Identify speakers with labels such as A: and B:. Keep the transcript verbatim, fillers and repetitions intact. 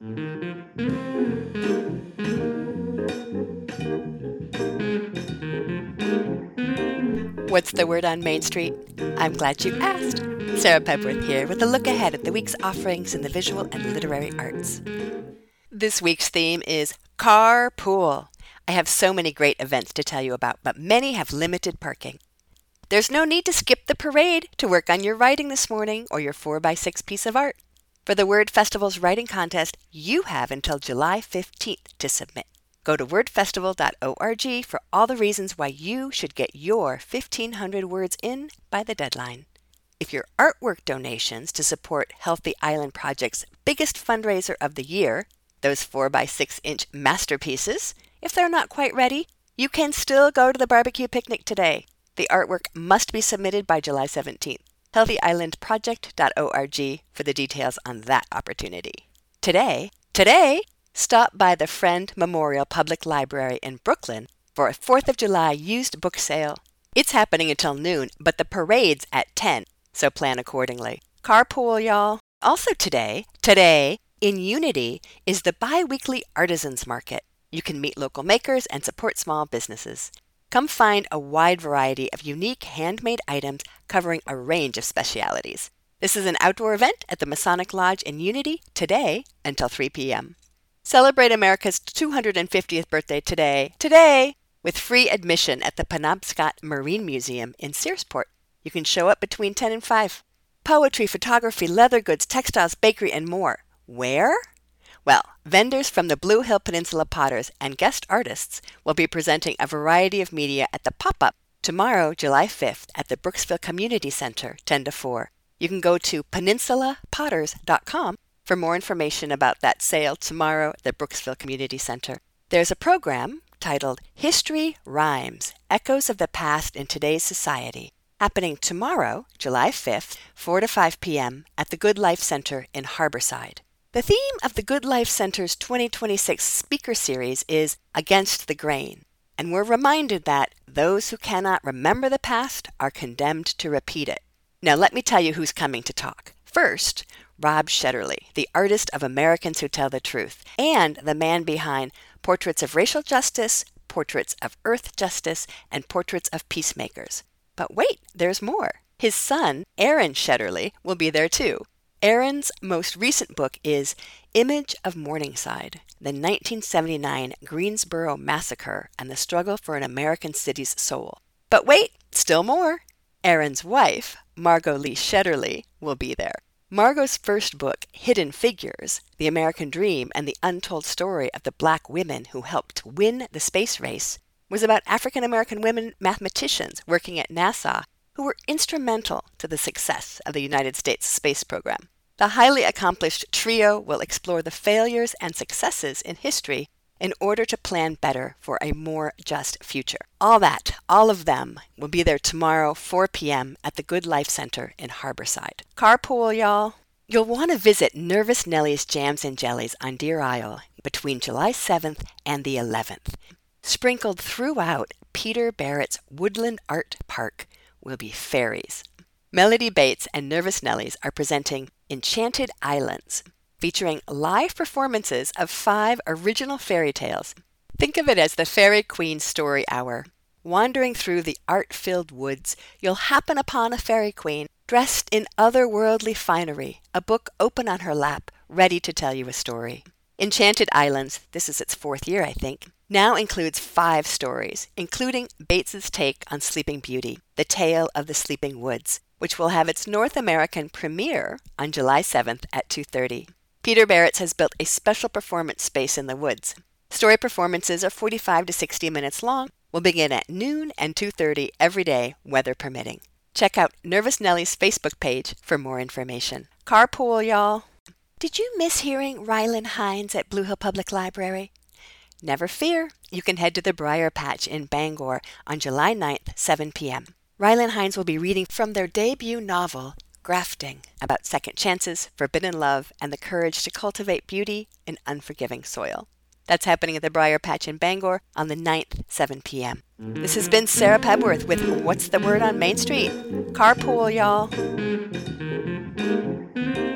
A: What's the word on Main Street? I'm glad you asked. Sarah Pepworth here with a look ahead at the week's offerings in the visual and literary arts. This week's theme is carpool. I have so many great events to tell you about, but many have limited parking. There's no need to skip the parade to work on your writing this morning or your four by six piece of art. For the Word Festival's writing contest, you have until July fifteenth to submit. Go to word festival dot org for all the reasons why you should get your fifteen hundred words in by the deadline. If your artwork donations to support Healthy Island Project's biggest fundraiser of the year, those four by six inch masterpieces, if they're not quite ready, you can still go to the barbecue picnic today. The artwork must be submitted by July seventeenth. healthy island project dot org for the details on that opportunity. Today, today, stop by the Friend Memorial Public Library in Brooklyn for a fourth of July used book sale. It's happening until noon, but the parade's at ten, so plan accordingly. Carpool, y'all. Also today, today, in Unity, is the bi-weekly Artisans Market. You can meet local makers and support small businesses. Come find a wide variety of unique handmade items covering a range of specialities. This is an outdoor event at the Masonic Lodge in Unity today until three p.m. Celebrate America's two hundred fiftieth birthday today, today, with free admission at the Penobscot Marine Museum in Searsport. You can show up between ten and five. Poetry, photography, leather goods, textiles, bakery, and more. Where? Well, vendors from the Blue Hill Peninsula Potters and guest artists will be presenting a variety of media at the pop-up tomorrow, July fifth, at the Brooksville Community Center, ten to four. You can go to peninsula potters dot com for more information about that sale tomorrow at the Brooksville Community Center. There's a program titled History Rhymes, Echoes of the Past in Today's Society, happening tomorrow, July fifth, four to five p.m. at the Good Life Center in Harborside. The theme of the Good Life Center's twenty twenty-six speaker series is Against the Grain, and we're reminded that those who cannot remember the past are condemned to repeat it. Now let me tell you who's coming to talk. First, Rob Shetterly, the artist of Americans Who Tell the Truth, and the man behind Portraits of Racial Justice, Portraits of Earth Justice, and Portraits of Peacemakers. But wait, there's more. His son, Aaron Shetterly, will be there too. Aaron's most recent book is Image of Morningside, the nineteen seventy-nine Greensboro Massacre and the Struggle for an American City's Soul. But wait, still more. Aaron's wife, Margot Lee Shetterly, will be there. Margot's first book, Hidden Figures, The American Dream and the Untold Story of the Black Women Who Helped Win the Space Race, was about African-American women mathematicians working at NASA who were instrumental to the success of the United States space program. The highly accomplished trio will explore the failures and successes in history in order to plan better for a more just future. All that, all of them, will be there tomorrow, four p.m. at the Good Life Center in Harborside. Carpool, y'all. You'll want to visit Nervous Nellie's Jams and Jellies on Deer Isle between July seventh and the eleventh. Sprinkled throughout Peter Barrett's Woodland Art Park will be fairies. Melody Bates and Nervous Nellies are presenting Enchanted Islands, featuring live performances of five original fairy tales. Think of it as the Fairy Queen Story Hour. Wandering through the art-filled woods, you'll happen upon a fairy queen dressed in otherworldly finery, a book open on her lap, ready to tell you a story. Enchanted Islands, this is its fourth year, I think, now includes five stories, including Bates's take on Sleeping Beauty, The Tale of the Sleeping Woods, which will have its North American premiere on July seventh at two thirty. Peter Barrett's has built a special performance space in the woods. Story performances are forty-five to sixty minutes long, will begin at noon and two thirty every day, weather permitting. Check out Nervous Nellie's Facebook page for more information. Carpool, y'all. Did you miss hearing Rylan Hines at Blue Hill Public Library? Never fear, you can head to the Briar Patch in Bangor on July ninth, seven p.m. Rylan Hines will be reading from their debut novel, Grafting, about second chances, forbidden love, and the courage to cultivate beauty in unforgiving soil. That's happening at the Briar Patch in Bangor on the ninth, seven p.m. This has been Sarah Pepworth with What's the Word on Main Street? Carpool, y'all.